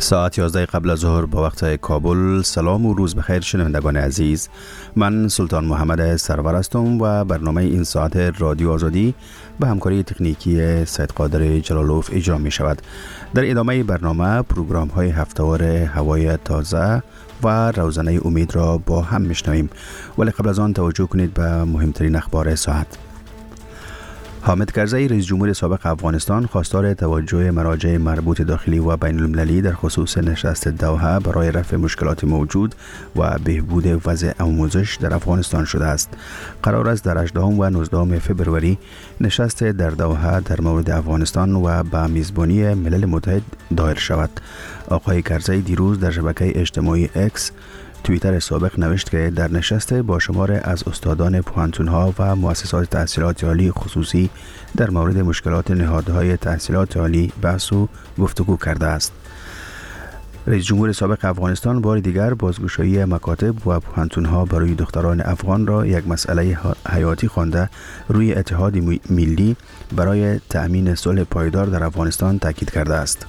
ساعت 11 قبل از ظهر با وقت کابل. سلام و روز بخیر شنوندگان عزیز. من سلطان محمد سرور هستم و برنامه این ساعت رادیو آزادی به همکاری تکنیکی سید قادر جلالوف اجرا می شود. در ادامه برنامه پروگرام های هفته‌وار هوای تازه و روزانه امید را با هم میشنویم، ولی قبل از آن توجه کنید به مهمترین اخبار ساعت. حامد کرزی رئیس جمهور سابق افغانستان خواستار توجه مراجع مربوط داخلی و بین المللی در خصوص نشست دوحه برای رفع مشکلات موجود و بهبود وضع آموزش در افغانستان شده است. قرار است در 18 و 19 فبروری نشست در دوحه در مورد افغانستان و به میزبانی ملل متحد دایر شود. آقای کرزی دیروز در شبکه اجتماعی اکس توییتر سابق نوشت که در نشست با شمار از استادان پوهنتون‌ها و مؤسسات تحصیلات عالی خصوصی در مورد مشکلات نهادهای تحصیلات عالی بحث و گفتگو کرده است. رئیس جمهور سابق افغانستان بار دیگر بازگشایی مکاتب و پوهنتون‌ها برای دختران افغان را یک مسئله حیاتی خوانده روی اتحاد ملی برای تأمین صلح پایدار در افغانستان تاکید کرده است.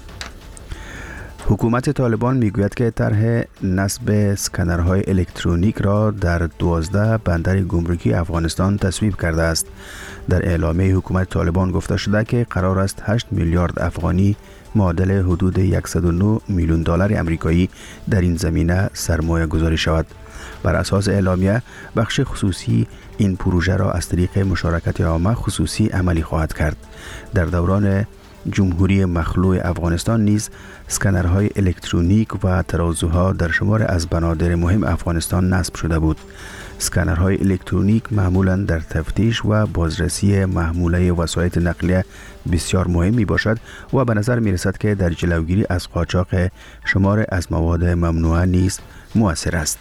حکومت طالبان میگوید که طرح نصب اسکنرهای الکترونیک را در 12 بندر گمرکی افغانستان تصویب کرده است. در اعلامیه حکومت طالبان گفته شده که قرار است 8 میلیارد افغانی معادل حدود 109 میلیون دلار آمریکایی در این زمینه سرمایه گذاری شود. بر اساس اعلامیه بخش خصوصی این پروژه را از طریق مشارکت عامه خصوصی عملی خواهد کرد. در دوران جمهوری مخلوع افغانستان نیز اسکنرهای الکترونیک و ترازوها در شمار از بنادر مهم افغانستان نصب شده بود. اسکنرهای الکترونیک معمولاً در تفتیش و بازرسی محموله وسایط نقلیه بسیار مهم می باشد و به نظر می رسد که در جلوگیری از قاچاق شمار از مواد ممنوعه نیز مؤثر است.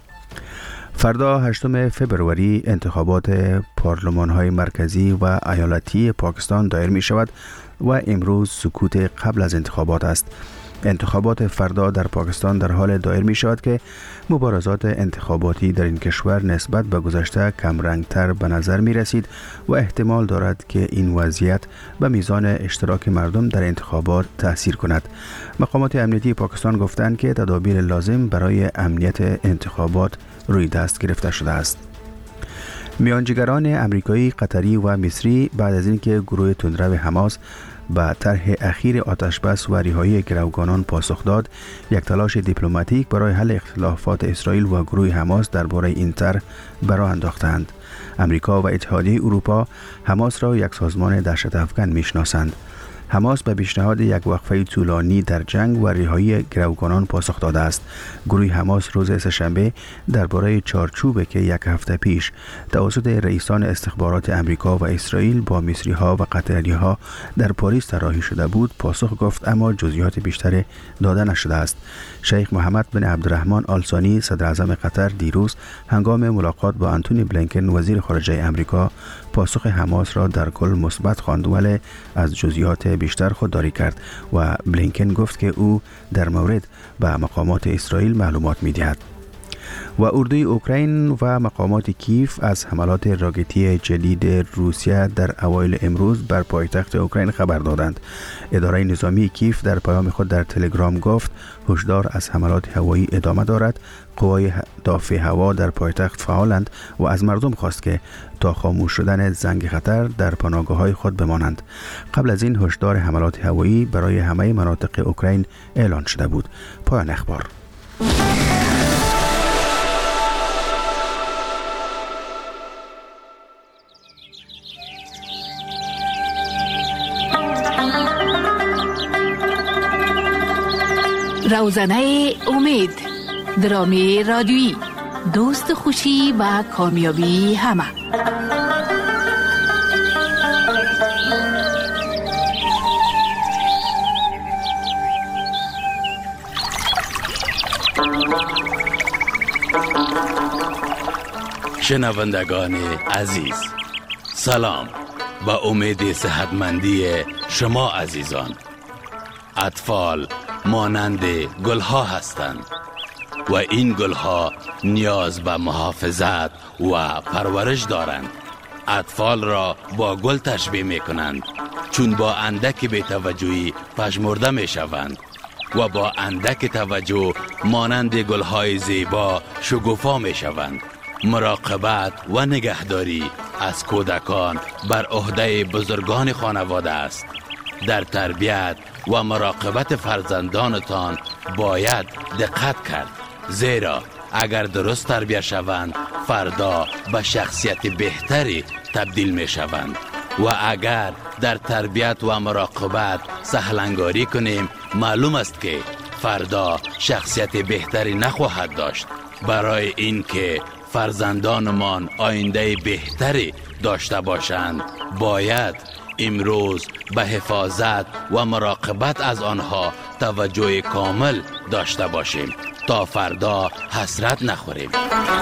فردا 8 فبروری انتخابات پارلمان‌های مرکزی و ایالتی پاکستان دایر می شود و امروز سکوت قبل از انتخابات است. انتخابات فردا در پاکستان در حال دایر می شود که مبارزات انتخاباتی در این کشور نسبت به گذشته کم رنگتر به نظر می رسید و احتمال دارد که این وضعیت به میزان اشتراک مردم در انتخابات تأثیر کند. مقامات امنیتی پاکستان گفتند که تدابیر لازم برای امنیت انتخابات روی دست گرفته شده است. میانجیگران امریکایی، قطری و مصری بعد از اینکه گروه تندرو حماس به طرح اخیر آتشبس و رهایی گروگانان پاسخ داد، یک تلاش دیپلماتیک برای حل اختلافات اسرائیل و گروه حماس درباره این طرح برآ انداختند. امریکا و اتحادیه اروپا حماس را یک سازمان دهشت افکن میشناسند. حماس به پیشنهاد یک وقفه طولانی در جنگ و رهایی گروگانان پاسخ داده است. گروه حماس روز سه‌شنبه درباره چارچوبی که یک هفته پیش توسط رئیسان استخبارات امریکا و اسرائیل با مصری‌ها و قطری‌ها در پاریس طراحی شده بود پاسخ گفت، اما جزئیات بیشتری داده نشده است. شیخ محمد بن عبدالرحمن آل ثانی صدر اعظم قطر دیروز هنگام ملاقات با آنتونی بلینکن وزیر خارجه امریکا پاسخ حماس را در کل مثبت خواند، ولی از جزئیات بیشتر خودداری کرد و بلینکن گفت که او در مورد به مقامات اسرائیل معلومات می‌دهد. و اردوی اوکراین و مقامات کیف از حملات راکتی جدید روسیه در اوایل امروز بر پایتخت اوکراین خبر دادند. اداره نظامی کیف در پیام خود در تلگرام گفت هشدار از حملات هوایی ادامه دارد. قوای دافع هوا در پایتخت فعالند و از مردم خواست که تا خاموش شدن زنگ خطر در پناهگاه‌های خود بمانند. قبل از این هشدار حملات هوایی برای همه مناطق اوکراین اعلان شده بود. پایان اخبار. روزانه امید، درامی رادیویی، دوست خوشی و کامیابی همه. شنوندگان عزیز، سلام و امید صحتمندی شما عزیزان. اطفال مانند گلها هستند و این گلها نیاز به محافظت و پرورش دارند. اطفال را با گل تشبیه می کنند چون با اندک بی‌توجهی پژمرده می شوند. و با اندک توجه مانند گلهای زیبا شکوفا می شوند. مراقبت و نگهداری از کودکان بر عهده بزرگان خانواده است. در تربیت و مراقبت فرزندانتان باید دقت کرد، زیرا اگر درست تربیت شوند فردا به شخصیت بهتری تبدیل می شوند و اگر در تربیت و مراقبت سهلنگاری کنیم معلوم است که فردا شخصیت بهتری نخواهد داشت. برای اینکه فرزندانمان آینده بهتری داشته باشند باید امروز به حفاظت و مراقبت از آنها توجه کامل داشته باشیم تا فردا حسرت نخوریم.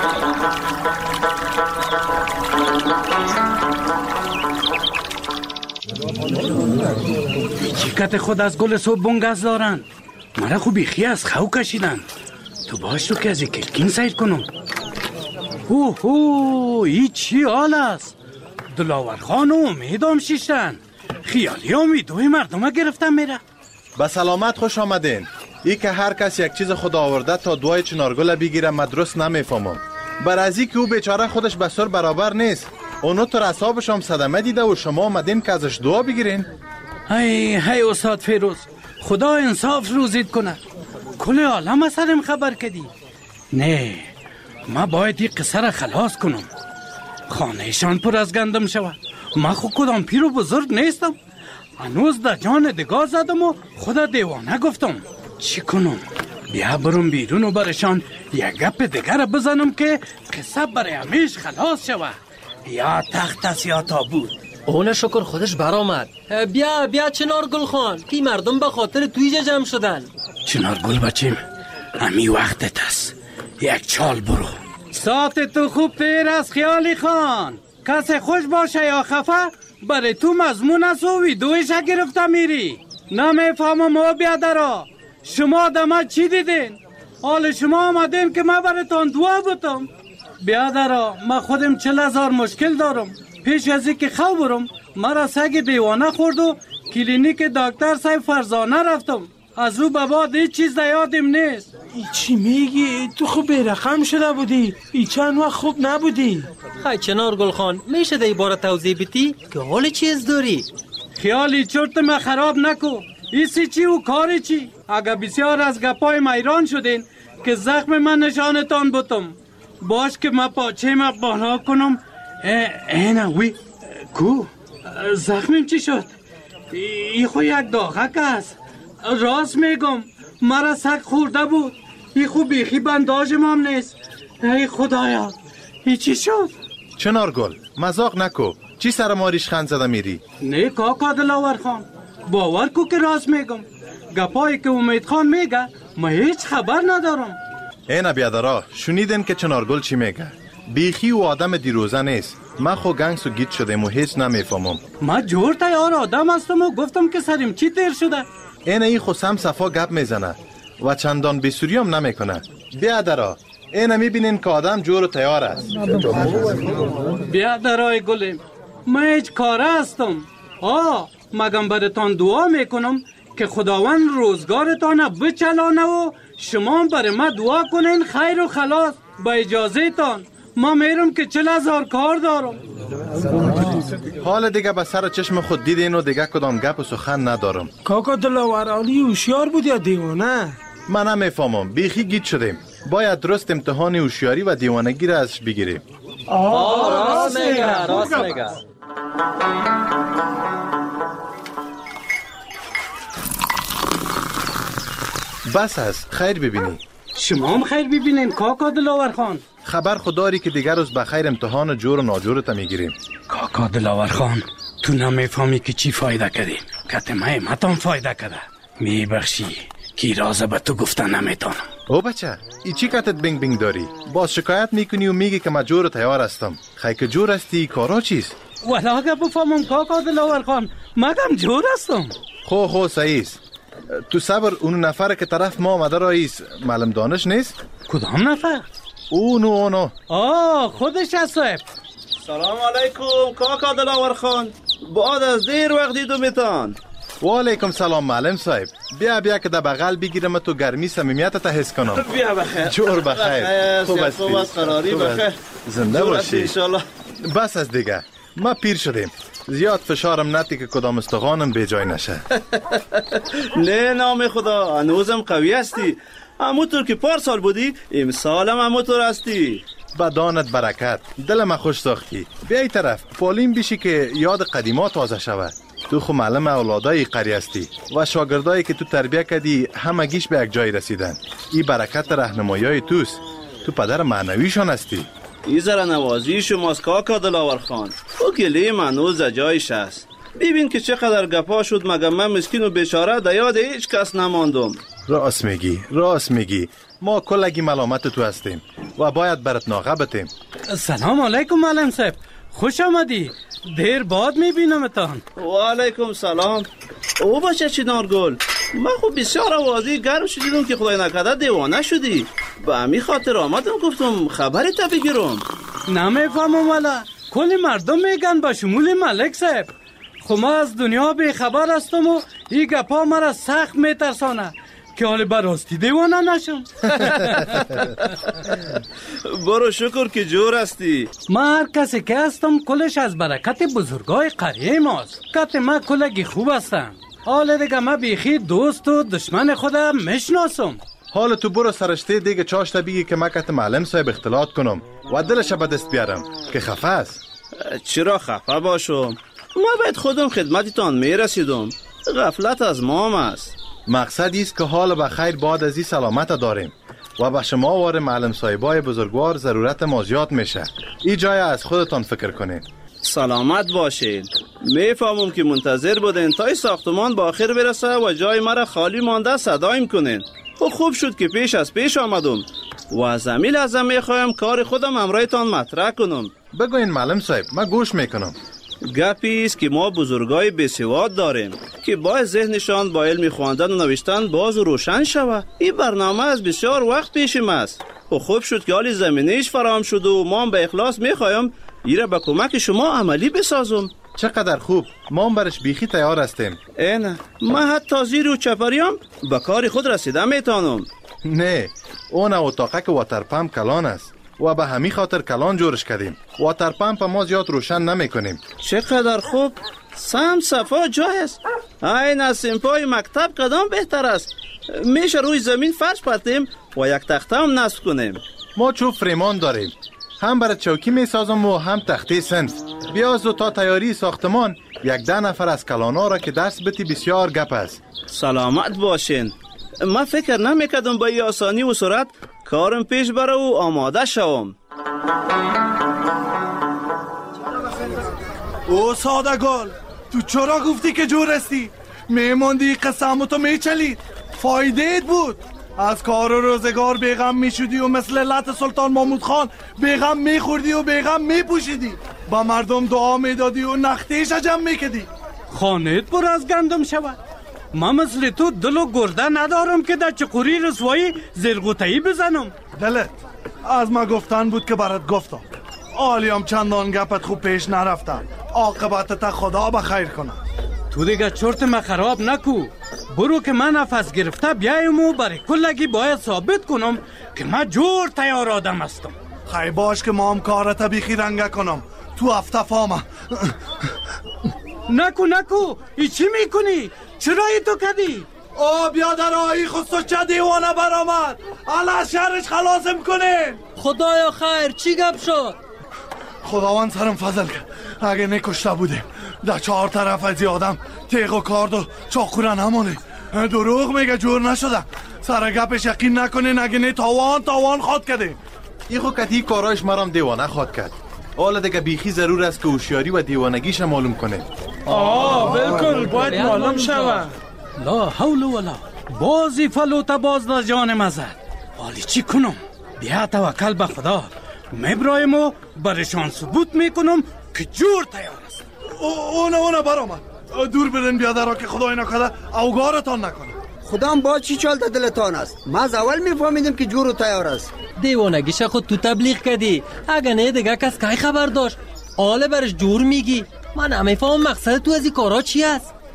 چیکت خود از گل صبح بنگز دارن. مرا خوب بیخی از خو کشیدن. تو باش تو که از کلکین سیر کنم. ای چی حال است؟ دلاور خان و امیدم شیشتن. خیالی امیدوی مردم گرفتن میره. به سلامت خوش آمدین. ای که هر کس یک چیز خدا آورده تا دوای چنارگل بگیره مدرس نمیفهمم. بر ازی که او بیچاره خودش به سر برابر نیست. اونو تو رسابش هم صدمه دیده و شما آمدین که ازش دعا بگیرین. هی استاد فیروز، خدا انصاف روزید کنه. کل عالم از سرم خبر کدی. نه، ما باید این قصه را خلاص کنم. خانهشان پر از گندم شود. ما خود کدام پیر و بزرگ نیستم. هنوز در جان دگاه زدم و خدا دیوانه گفتم. چی کنم؟ بیا برم بیرون و برشان یک گپ دیگر بزنم که قصه برای همیش خلاص شود. یا تخت است یا تابوت. اون شکر خودش برآمد. بیا چنارگل خان که مردم به خاطر توی جمع شدن. چنارگل بچیم، همی وقتت است. یک چال برو. ساعت تو خوب پیر از خیالی خان. کسی خوش باشه یا خفه برای تو مضمون است و ویدویش گرفته میری. نمیفهمم او بیادرا، شما دمه چی دیدین؟ حال شما آمدین که من براتون دعا بتم. بیادرا، من خودم 40,000 مشکل دارم. پیش از اینکه خو برم مرا سگ دیوانه خورد و کلینیک دکتر صاحب فرزانه رفتم. از او به بعد هیچ چیز یادم نیست. ای چی میگی؟ تو خوب بیرقم شده بودی. ای چند وقت خوب نبودی. خیلی چنارگل خان، میشه ده باره توضیح بیتی که حال چیز داری؟ خیالی چرت ما خراب نکو. ایسی چی و کاری چی؟ اگه بسیار از گپای میران شدین که زخم من نشانتان بتم. باش که ما پاچه ما بالا کنم. اینا وی کو زخمیم چی شد؟ ای خو یک داغک است. راست میگم مرا سگ خورده بود. ای خو بیخی بنداجم هم نیست. ای خدایا، ای چی شد؟ چنارگل مزاق نکو. چی سر ما ریشخند زده میری؟ نه کاکا دلاور خان، باور کو که راست میگم. گپایی که امید خان میگه ما هیچ خبر ندارم. اینا بیادرا، شنیدن که چنارگل چی میگه؟ بیخی و آدم دیروزه نیست. من خو گنگس و گیت شدم و هیچ نمیفهمم. ما جور تیار آدم هستم و گفتم که سریم چی تیر شده. این خو سم صفا گپ میزنه و چندان بیسوری هم نمیکنه. بیادرا، اینا میبینین که آدم جور و تیار است. بیادرای گلیم، من هیچ کاره هستم. مگم براتان دعا میکنم که خداوند روزگارتان بچلانه و شما برای ما دعا کنین خیر و خلاص. با اجازه تان ما میرم که 40,000 کار دارم. حال دیگه به سر چشم خود دیدین و دیگه کدام گپ و سخن ندارم. کاکا دلاور عالی هوشیار بود یا دیوانه؟ من نمیفهمم. بیخی گیت شدیم. باید درست امتحان هوشیاری و دیوانگی را ازش بگیریم. راست میگه. بس است، خیر ببینی. شما هم خیر ببینین کاکا دلاور خان. خبر خودداری که دیگر روز بخیر امتحان جور و ناجورت میگیریم. کاکا دلاور خان، تو نمیفهمی که چی فایده کردیم. کتمه متان فایده کرده. میبخشی که رازه به تو گفتن نمیتونم. او بچه، ای چی کتت بینگ بینگ داری؟ باز شکایت میکنی و میگی که من جور و تیار هستم. خیلی که جور هستی کارا چیست؟ ولی اگه بفهمم کاکا دلاور خان مگم جور هستم. خو سعیست. تو صبر اون نفر که طرف ما آمده رئیس معلم دانش نیست؟ کدام نفر؟ اونو خودش است صاحب. سلام علیکم کاکا دلاور خان. بعد از دیر وقت دیدم میتان. و علیکم سلام معلم صاحب. بیا که در بغل بگیرم تو گرمی صمیمیتت حس کنم. بیا بخیر. جور بخیر. خوب هستی؟ خوب است قراری بخیر. زنده باشی. انشالله. بس از دیگه. ما پیر شدیم. زیاد فشارم نتی که کدام استخوانم به جای نشه. نه نام خدا، هنوزم قوی هستی. همونطور که پارسال بودی امسالم همونطور هستی. بدانت برکت. دلم خوش ساختی. بیا ای طرف پالیم بشی که یاد قدیما تازه شود. تو خو معلم اولادای قری هستی و شاگردایی که تو تربیه کردی همگیش به یک جای رسیدن. این برکت راهنمایی توست. تو پدر معنویشان هستی. این ذره نوازی شماست کاکا دلاور خان. او گله منوز جایش است. ببین که چقدر گپا شد مگه من مسکین و بیچاره در یاد هیچ کس نماندم. راست میگی. ما کلگی ملامت تو هستیم و باید برات ناغه بتیم. سلام علیکم معلم صاحب، خوش آمدی. دیر بعد میبینمتان. و علیکم سلام. او باشه چنارگل، من خب بسیار آوازی گرم شدیدم که خدای نکرده دیوانه شدی. به همین خاطر آمدم گفتم خبری تا بگیرم. نمیفهمم والا، کلی مردم میگن با شمول ملک صاحب. خب ما از دنیا بی خبر هستم و این گپا مرا سخت میترسانه که حالی براستی دیوانه نشم. برو شکر که جور هستی. من هر کسی که هستم کلش از برکت بزرگای قریه ماست. کت من کلگی خوب هستم. حال دیگه من بیخی دوست و دشمن خودم میشناسم. حال تو برو سرشته دیگه چاشته بگی که من کت معلم صاحب اختلاط کنم و دلش به دست بیارم که خفه است. چرا خفه باشم؟ ما باید خودم خدمتتان میرسیدم. غفلت از مام است. مقصد است که حال بخیر بعد از این سلامت داریم و به شما وار معلم صاحبای بزرگوار ضرورت ما زیاد میشه. این جای از خودتان فکر کنین. سلامت باشین. میفهمم که منتظر بودین تا ساختمان با آخر برسه و جای مرا خالی مانده صدایم کنین. خوب شد که پیش از پیش آمدم و از زمین لازم میخوایم کار خودم همراهتان مطرح کنم. بگوین معلم صاحب، من گوش میکنم. گپی است که ما بزرگای بسیار داریم که باید ذهنشان با علم خواندن و نوشتن باز و روشن شود. این برنامه از بسیار وقت پیشم است. خوب شد که حالی زمینه‌اش فراهم شد و ما به اخلاص میخوایم ایره با کمک شما عملی بسازم. چقدر خوب. ما برش بیخی تیار هستیم. اینه من حتی زیر و چپریم به کار خود رسیده میتونم. نه، اون اتاقه که واتر پمپ کلان است و به همین خاطر کلان جورش کردیم. واتر پمپ ما زیاد روشن نمی کنیم. چقدر خوب. سم صفا جای است. این از سمپای مکتب قدم بهتر است. میشه روی زمین فرش پرتیم و یک تخته هم نصب کنیم. ما چوب فریمان داریم. هم برای چوکی می سازم و هم تخته صنف. بیاز و تا تیاری ساختمان 11 نفر از کلانا را که دست بتی بسیار گپ است. سلامت باشین. من فکر نمیکردم با این آسانی و سرعت کارم پیش بره و آماده شوم. او سادگل، تو چرا گفتی که جور هستی؟ میماندی قسم تو میچلید. فایده ایت بود. از کار و روزگار بیغم میشدی و مثل لط سلطان محمود خان بیغم میخوردی و بیغم میپوشیدی. با مردم دعا میدادی و نختیش جمع میکدی. خانهت پر از گندم شود. من مثل تو دل و گرده ندارم که در چقوری رسوایی زرگوتایی بزنم. دلت از ما گفتن بود که برات گفتم. آلیم چندان گپت خوب پیش نرفتن. عاقبتت خدا بخیر کنه. تو دیگه چرت ما خراب نکو. برو که من نفس گرفته بیایم و برای کلگی باید ثابت کنم که من جور تیار آدم هستم. خیلی باش که ما هم کارت بیخی رنگه کنم. تو هفته فامه. نکو ای چی میکنی؟ چرا ای تو کدی؟ او بیادر آئی خودتو چه دیوانه برآمد. حالا شهرش خلاصم کنین. خدایا خیر چی گپ شد؟ خداوند سرم فضل کرد. اگه نکشته بودیم در 4 طرف از آدم تیغ و کارد و چاقوره نمونه. دروغ میگه جور نشده. سر گپش یقین نکنین. اگه نه تاوان خواد کده. ای خو کتی کارایش مرام دیوانه خواد کرد. حالا دیگه بیخی ضرور است که هوشیاری و دیوانگیش معلوم کنه. بالکل باید معلوم شود. لا حول ولا بازی فلوت باز در جان مزد. حالی چی کنم؟ بیا توکل به خدا. مبرایم و برشان ثبوت میکنم که جور تیار است. اونه برآمد. دور برن بیادر که خدای نکرده اوگارتان نکنه. خدا هم با چی چال دلتان است. ما از اول میفهمیدیم که جور و تیار است. دیوانگیش خود تو تبلیغ کردی. اگه نه دیگه کس کی خبر داشت؟ حالا برش جور میگی. من نمیفهم مقصد تو از این کارا چی است.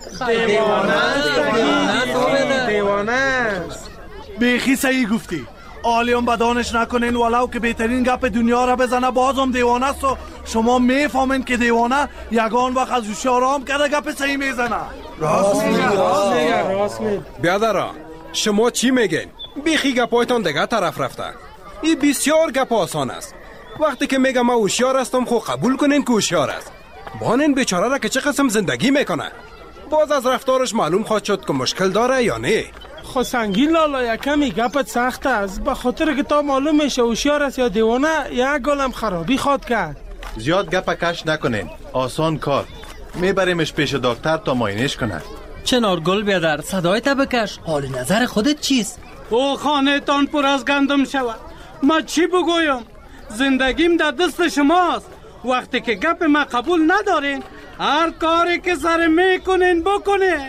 دیوانه. بیخی صحیح گفتی. عالیان بدانش نکنین ولو که بهترین گپ دنیا را بزنه بازم دیوانه است و شما میفهمین که دیوانه یگان وقت از هوشیارام کرده گپ صحیح میزنه. راست میگه. بیادرا شما چی میگین؟ بیخی گپایتان دیگه طرف رفته. این بسیار گپ آسان است. وقتی که میگم من هوشیار هستم خو قبول کنین که هوشیار است. بانین بیچاره را که چه قسم زندگی میکنه. باز از رفتارش معلوم خواهد شد که مشکل داره یا نه. خو سنگین لالا یکمی گپت سخت است، به خاطر که تا معلوم میشه هوشیار است یا دیوانه یک گلم خرابی خواد کرد. زیاد گپ کش نکنین، آسان کار. میبریمش پیش دکتر تا معاینش کنه. چنارگل بیادر صدایت بکش، حال نظر خودت چیست؟ او خانه تان پر از گندم شود. ما چی بگویم؟ زندگیم در دست شماست. وقتی که گپ ما قبول ندارین هر کاری که سر میکنین بکنین.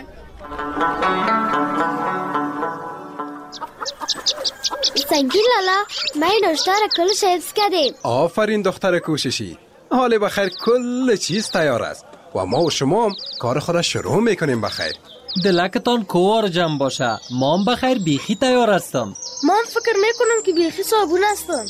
سنگین لالا ما این نوشته را کلش حفظ کردیم. آفرین دختر کوششی. حال بخیر کل چیز تیار است و ما و شما هم کار خود شروع میکنیم بخیر. دلکتان کوار جمع باشه، ما هم بخیر بیخی تیار هستم. ما هم فکر میکنم که بیخی صابون هستم.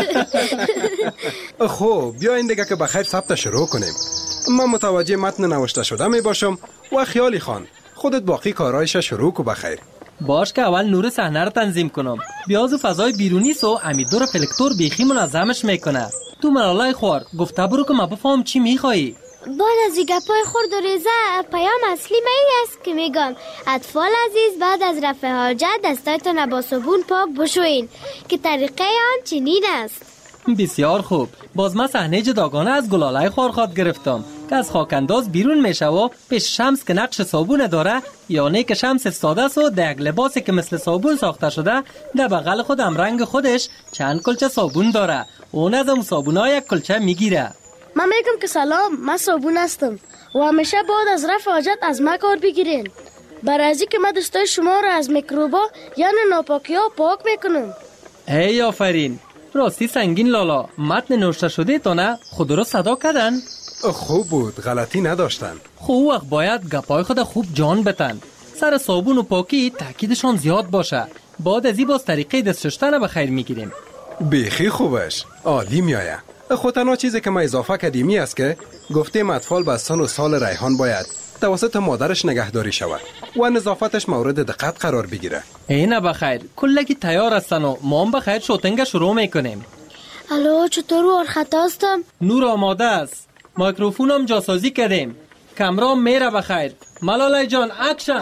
خب بیاین دیگه که بخیر ثبت شروع کنیم. من متوجه متن نوشته شده می باشم و خیالی خان خودت باقی کارایش شروع کو بخیر. باش که اول نور صحنه رو تنظیم کنم. بیازو فضای بیرونی سو امیدور فلکتور بیخی منظمش میکنه. تو ملالای خوار گفته برو که ما بفهم چی میخوایی. بعد از این گپای خورد و ریزه پیام اصلی من است که میگم اطفال عزیز بعد از رفع حاجت دستایتان با صابون پاک بشوین که طریقه آن چنین است. بسیار خوب. باز من صحنه جداگانه از گلالای خوار خواد گرفتم که از خاکنداز بیرون میشه و پیش شمس که نقش صابون داره، یعنی که شمس استاده است و در لباسی که مثل صابون ساخته شده در بغل خود هم رنگ خودش چند کلچه صابون داره. اون از اون صابون‌ها یک کلچه میگیره. من میگم که سلام، من صابون هستم و همیشه بعد از رفع حاجت از ما کار بگیرین، برای ازی که من دستای شما را از میکروبا یعنی ناپاکی ها پاک میکنم. ای آفرین. راستی سنگین لالا متن نوشته شده تا نه خود رو صدا کردن؟ خوب بود، غلطی نداشتن. خوب وقت باید گپای خود خوب جان بتن. سر صابون و پاکی تاکیدشان زیاد باشه. بعد از این باز طریقه دست شستن به خیر میگیریم. بیخی خوبش، عالی میایه. خود تنها چیزی که ما اضافه کردیمی است که گفتیم اطفال به سن و سال ریحان باید توسط مادرش نگهداری شود و نظافتش مورد دقت قرار بگیره. اینه بخیر، کلگی تیار هستن و ما هم بخیر شوتنگ شروع میکنیم. الو چطور و خطا هستم؟ نور آماده است. میکروفون هم جاسازی کردیم. کامرا میره بخیر. ملالای جان اکشن.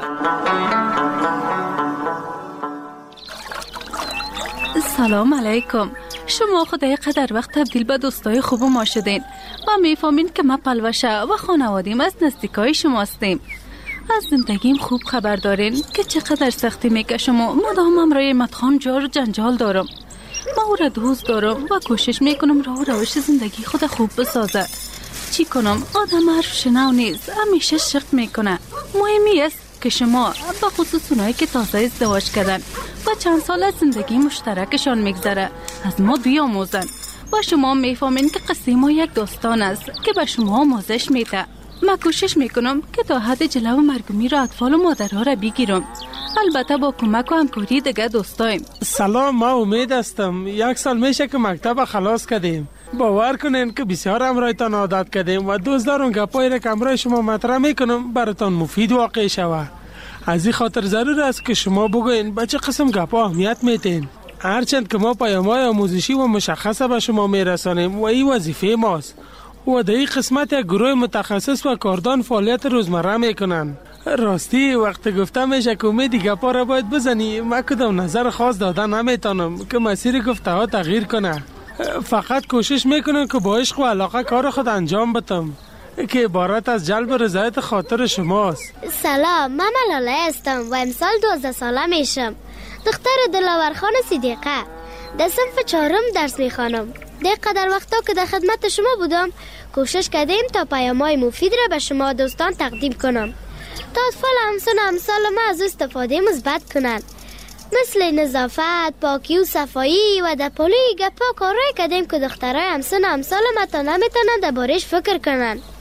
سلام علیکم. شما خدای قدر وقت تبدیل به دوستای خوب ما شدین و میفهمین که ما پلوشه و خانوادیم از نزدیکای شما هستیم. از زندگیم خوب خبر دارین که چقدر سختی میکشم و مدام امرای مدخان جار و جنجال دارم. ما او را دوست دارم و کوشش میکنم راه و روش زندگی خود خوب بسازه. چی کنم؟ آدم حرف شنو نیست، همیشه شق میکنه. مهمی است که شما به خصوص اونایی که تازه ازدواج کردن و چند سال از زندگی مشترکشان میگذره از ما بیاموزن و شما میفهمین که قصه ما یک داستان است که به شما آموزش میده. من کوشش میکنم که تا حد جلو و مرگومی را اطفال و مادرها را بگیرم، البته با کمک و همکاری دیگه دوستایم. سلام، ما امید هستم. 1 سال میشه که مکتب خلاص کردیم. باور کنین که بسیار امرایتان عادت کردیم و دوست دارم گپایی را که امرای شما مطرح میکنم براتان مفید واقع شود. از این خاطر ضرور است که شما بگوین به چه قسم گپا اهمیت میتین. هرچند که ما پیام‌های آموزشی و مشخصه به شما میرسانیم و این وظیفه ماست و در این قسمت یک گروه متخصص و کاردان فعالیت روزمره میکنن. راستی وقت گفته میشه که امیدی گپا را باید بزنی، من کدام نظر خاص دادن نمیتونم که مسیر گفته ها تغییر کنه. فقط کوشش میکنم که با عشق و علاقه کار خود انجام بدم که عبارت از جلب رضایت خاطر شماست. سلام، من ملاله هستم و امسال 12 ساله میشم. دختر دلاورخان صدیقه. در صنف 4 درس میخوانم. در وقتا که در خدمت شما بودم کوشش کردیم تا پیام‌های مفید را به شما دوستان تقدیم کنم تا اطفال همسن امثال ما از استفاده مثبت کنند، مثل نظافت، پاکی و صفایی و در پالی گپا کارایی کردیم که دخترای همسن امثال ما تا نمیتونن دربارش فکر کنن.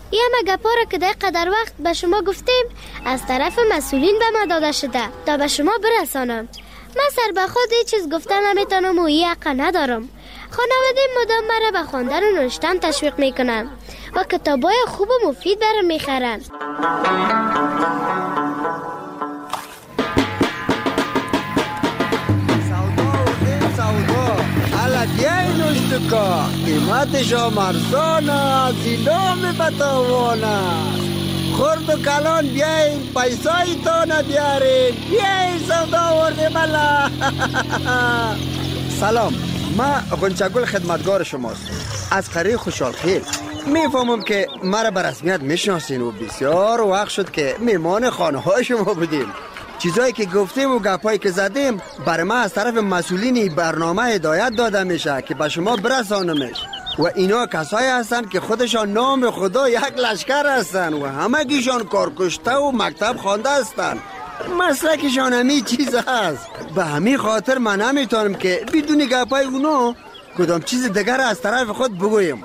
یه گپا را که در قدر وقت به شما گفتیم از طرف مسئولین به ما داده شده تا به شما برسانم. من سر به خود هیچ چیز گفتن نمیتونم و این حق ندارم. خانواده مدام مرا به خواندن و نوشتن تشویق میکنن و کتابای خوب و مفید برام میخرن. بیاین اشتکا قیمتشا مرسان است اینام بتوان است. خرد و کلان بیاین پیسای تانه بیارین. بیاین سودا ورده ملا. سلام، من غنچگل خدمتگار شماست از قریه خوشحال خیل. میفهمم که مرا به رسمیت میشناسین و بسیار وقت شد که میمان خانه های شما بودیم. چیزایی که گفتیم و گپایی که زدیم برای من از طرف مسئولین برنامه هدایت داده میشه که به شما برسانمش و اینا کسایی هستن که خودشان نام خدا یک لشکر هستن و همه گیشان کارکشته و مکتب خوانده هستن. مسلکشان همی چیز هست. به همین خاطر من نمیتونم که بدون گپای اونا کدام چیز دیگر از طرف خود بگویم.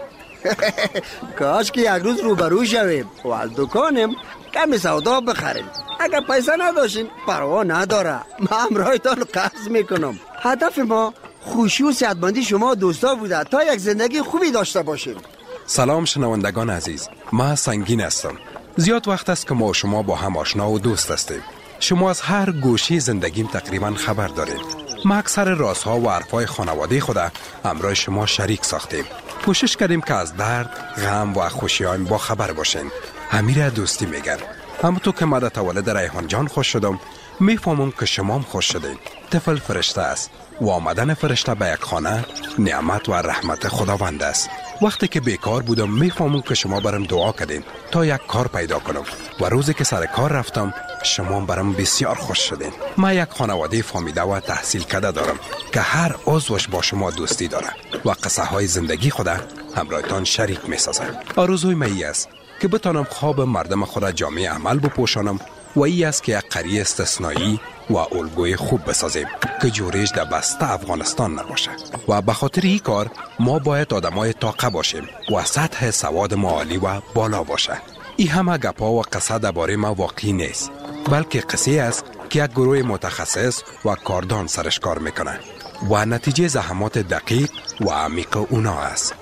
کاش که یک روز روبرو شویم و از دکانم کمی سودا بخریم. اگر پیسه نداشین پروا نداره، من همراهتان قرض میکنم. هدف ما خوشی و صحتمندی شما دوستا بوده تا یک زندگی خوبی داشته باشیم. سلام شنوندگان عزیز، من سنگین هستم. زیاد وقت است که ما و شما با هم آشنا و دوست هستیم. شما از هر گوشه زندگیم تقریبا خبر دارید. ما اکثر رازها و حرفهای خانواده خود همراه شما شریک ساختیم. کوشش کردیم که از درد، غم و خوشی‌هایم با خبر باشین. همین دوستی میگن. همونطور که من در تولد ریحان جان خوش شدم، میفهمم که شما هم خوش شدین. طفل فرشته است و آمدن فرشته به یک خانه نعمت و رحمت خداوند است. وقتی که بیکار بودم میفهمم که شما برام دعا کردین تا یک کار پیدا کنم و روزی که سر کار رفتم شما برام بسیار خوش شدین. من یک خانواده فامیده و تحصیل کرده دارم که هر عضوش با شما دوستی داره و قصه های زندگی خود همراهتان شریک میسازه. آرزوی من این است که بتانم خواب مردم خود جامعه عمل بپوشانم و این است که یک قریه استثنایی و الگوی خوب بسازیم که جورش در بسته افغانستان نباشه و به خاطر این کار ما باید آدمای طاقه باشیم و سطح سواد ما عالی و بالا باشه. این همه گپا و قصه درباره ما واقعی نیست، بلکه قصه است که یک گروه متخصص و کاردان سرش کار میکنه و نتیجه زحمات دقیق و عمیق اونا است.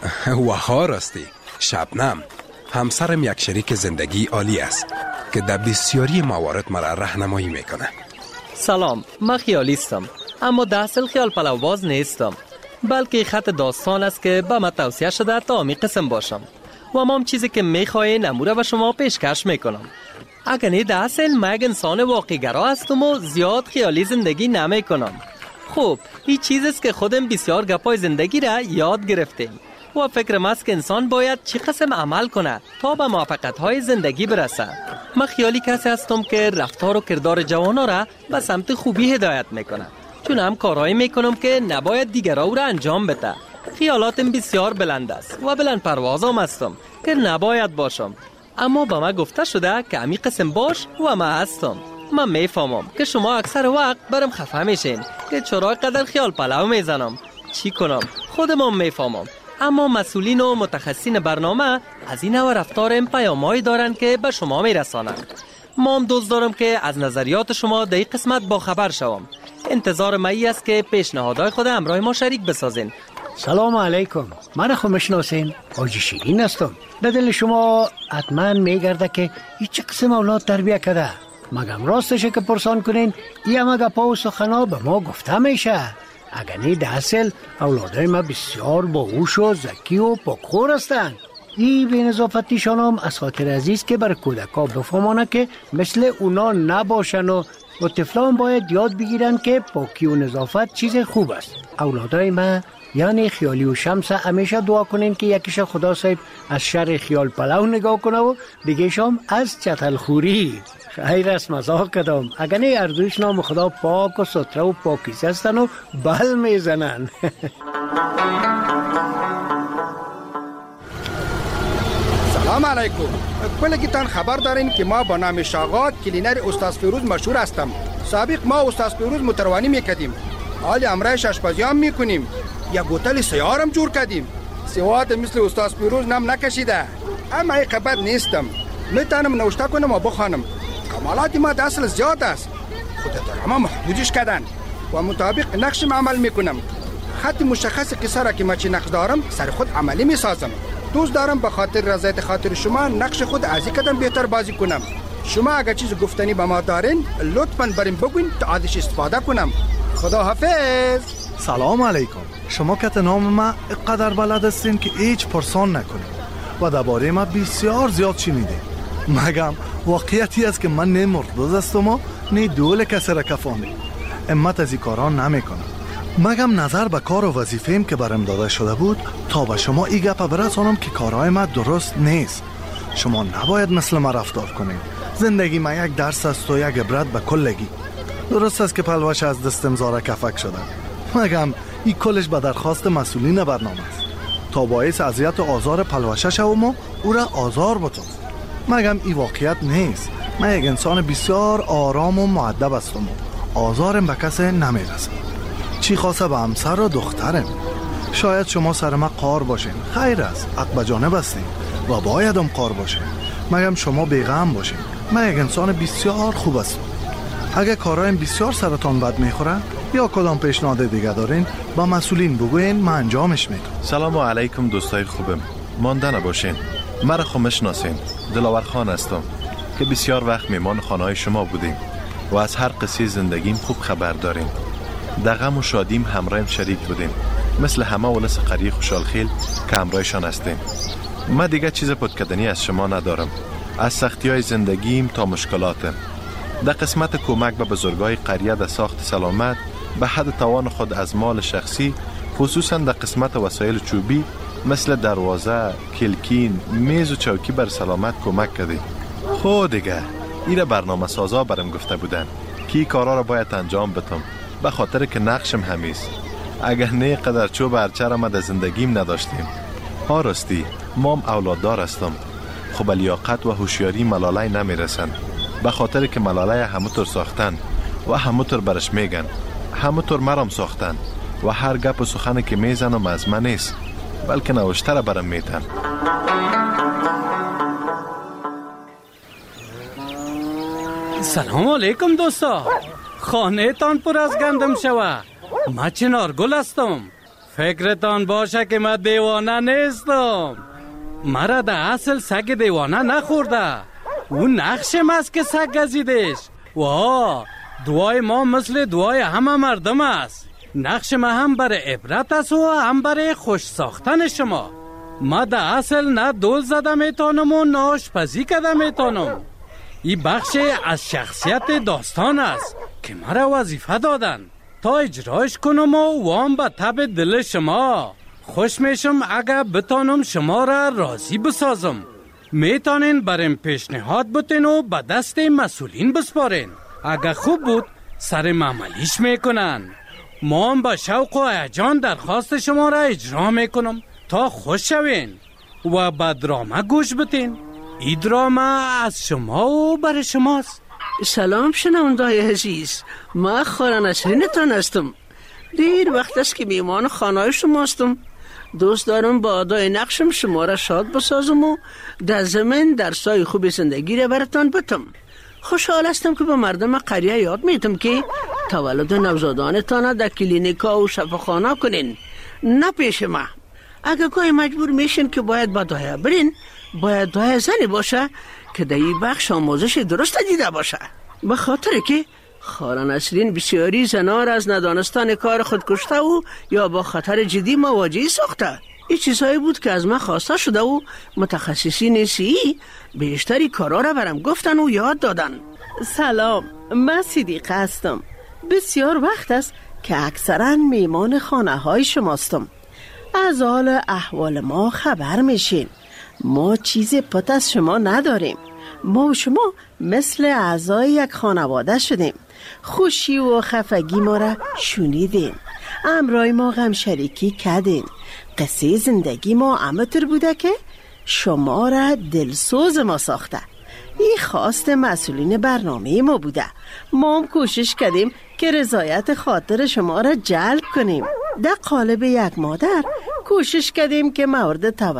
و ها راستی شبنم همسرم یک شریک زندگی عالی است که در بسیاری موارد مرا راهنمایی میکنه. سلام، من خیالیستم اما در اصل خیال پلوباز نیستم، بلکه خط داستان است که به من توصیه شده تا می قسم باشم و ما هم چیزی که میخواین اموره به شما پیشکش میکنم. اگر نه در اصل من یک انسان واقعی گرا هستم و زیاد خیالی زندگی نمیکنم. خوب، این چیز است که خودم بسیار گپای زندگی را یاد گرفتیم و فکرم است که انسان باید چی قسم عمل کنه تا به موفقیت‌های زندگی برسه. من خیالی کسی هستم که رفتار و کردار جوانا را به سمت خوبی هدایت میکنه، چون هم کارهایی میکنم که نباید دیگرها را انجام بده. خیالاتم بسیار بلند است و بلند پروازم هستم که نباید باشم، اما به من گفته شده که امی قسم باش و من هستم. من میفهمم که شما اکثر وقت برم خفه میشین که چرا قدر خیال پلو میزنم. چی کنم؟ خودم میفهمم، اما مسئولین و متخصصین برنامه از این نوع رفتار پیامایی دارن که به شما میرسانن. ما هم دوست دارم که از نظریات شما در این قسمت با خبر شوم. انتظار من است که پیشنهادهای خود همراه ما شریک بسازین. سلام علیکم، من خود میشناسین، حاجی شیرین هستم. در دل شما حتما میگرده که هیچ قسم اولاد تربیه کرده. مگم راستشه که پرسان کنین این همه گپا و سخنا به ما گفته میشه؟ اگر نه در اصل اولادای ما بسیار باهوش و ذکی و پاکخور هستند. این بی‌نظافتیشان هم از خاطر عزیز که بر کودکا بفهمانه که مثل اونا نباشن و طفلان باید یاد بگیرن که پاکی و نظافت چیز خوب است. اولادای ما یعنی خیالی و شمس همیشه دعا کنین که یکیش خدا صاحب از شر خیال پلو نگاه کنه و دیگه‌شام از چتل خوری. خیر است، مزاح کردم. اگر نه اردوش نام خدا پاک و ستره و پاکیزه هستن و بل میزنن. سلام علیکم. کلگیتان خبر دارین که ما با نام شاغات کلینر استاد فیروز مشهور هستم. سابق ما استاد فیروز متروانی میکردیم، حال امرایش آشپزی هم میکنیم. یک هتل سیار هم جور کردیم. سواد مثل استاد فیروز نم نکشیده. اما ای بد نیستم، میتونم نوشته کنم و بخوانم. کمالات ما در اصل زیاد است، خود درام محدودش کردن و مطابق نقشم عمل میکنم. خط مشخص قصه را که من چی نقش دارم سر خود عملی میسازم. دوست دارم به خاطر رضایت خاطر شما نقش خود از این قدم بهتر بازی کنم. شما اگر چیز گفتنی به ما دارین لطفاً بریم بگوین تا ازش استفاده کنم. خدا حافظ. سلام علیکم. شما کت نام ما اقدر بلد هستین که هیچ پرسان نکنید و درباره ما بسیار زیاد شنیدین. مگم واقعیتی است که من نه مردوز هستم و نه دول کسی را کفاندم. امت از این کاران نمیکنم. مگم نظر به کار و وظیفه‌ام که برام داده شده بود تا به شما این گپ برسانم که کارهای ما درست نیست. شما نباید مثل ما رفتار کنید. زندگی ما یک درس است و یک عبرت به کلگی. درست است که پلوش از دستم زاره کفک شده، مگم این کلش به درخواست مسئولین برنامه است تا باعث اذیت و آزار پلوشه شوم و او را آزار بتم. مگم این واقعیت نیست. من یک انسان بسیار آرام و مؤدب هستم و آزارم به کسی نمیرسه. چی خاصه به همسر و دخترم. شاید شما سر ما قار باشین، خیر است، حق به جانب هستین و باید هم قار باشین. مگم شما بیغم باشین. من یک انسان بسیار خوب هستم. اگه کارایم بسیار سرتان بد میخوره یا کدام پیشنهاد دیگه دارین با مسئولین بگوین، من انجامش میدم. سلام علیکم دوستای خوبم. مانده نباشین. مرا خو میشناسین. دلاور خان هستم که بسیار وقت میمان خانه‌های شما بودیم و از هر قصه زندگیم خوب خبر داریم. در غم و شادیم همراهیم شریک بودیم، مثل همه ولس قریه خوشحال خیل که همراهشان هستیم. من دیگه چیز پدکدنی از شما ندارم، از سختی‌های زندگیم تا مشکلاتم. در قسمت کمک به بزرگای قریه در ساخت سلامت به حد توان خود از مال شخصی، خصوصا در قسمت وسایل چوبی مثل دروازه، کلکین، میز و چوکی بر سلامت کمک کردیم. خود دیگه ایره برنامه سازا برم گفته بودن که این کارا را باید انجام بدم، به خاطر که نقشم همیست. اگر نه قدر چوب هرچه را ما در زندگیم نداشتیم. ها راستی مام اولاددار هستم، خب لیاقت و هوشیاری ملالای نمیرسن، به خاطر که ملالای همونطور ساختن و همونطور برش میگن، همونطور مرام ساختن و هر گپ و سخنی که میزنم از من نیست بلکه نوشتر برم میتن. سلام علیکم دوستا. خانه تان پر از گندم شوه. ما چنارگل هستم. فکرتان باشه که من دیوانه نیستم. مرا در اصل سگ دیوانه نخورده. اون نقشم است که سگ گزیدش. واه، دعای ما مثل دعای همه مردم است. نقش ما هم برای عبرت است و هم برای خوش ساختن شما. ما در اصل نه دول زده میتونم و نه آشپزی کرده میتونم. این بخش از شخصیت داستان است که مرا وظیفه دادن تا اجرایش کنم و وام به تب دل شما. خوش میشم اگر بتانم شما را راضی بسازم. میتونین بریم پیشنهاد بتین و به دست مسئولین بسپارین. اگر خوب بود سر معملیش میکنن. ما هم با شوق و هیجان درخواست شما را اجرا میکنم تا خوش شوین و به درامه گوش بتین. این درامه از شما و برای شماست. سلام شنوندای عزیز، ما خورا نسرینتان هستم. دیر وقت است که میمان خانه شما هستم. دوست دارم با ادای نقشم شما را شاد بسازم و در زمین درسای خوب زندگی را براتان بتم. خوشحال هستم که به مردم قریه یاد میتم که تولد نوزادانتان در کلینیکا و شفاخانه کنین، نه پیش ما. اگر گاهی مجبور میشین که باید با دایه برین، باید دایه زنی باشه که در این بخش آموزش درست دیده باشه. به خاطر که خاله نسرین بسیاری زنار از ندانستن کار خود کشته و یا با خطر جدی مواجه ساخته. این چیزهایی بود که از من خواسته شده و متخصصین سی بیشتری کارا را برام گفتن و یاد دادن. سلام، من صدیقه هستم. بسیار وقت است که اکثرا میمان خانه های شماستم. از حال احوال ما خبر میشین. ما چیز پت از شما نداریم. ما و شما مثل اعضای یک خانواده شدیم. خوشی و خفگی ما را شنیدین، امرای ما غم شریکی کردین. قصه زندگی ما امتر بوده که شما را دلسوز ما ساخته. این خواست مسئولین برنامه ما بوده. ما هم کوشش کردیم که رضایت خاطر شما را جلب کنیم. در قالب یک مادر کوشش کردیم که مورد توجه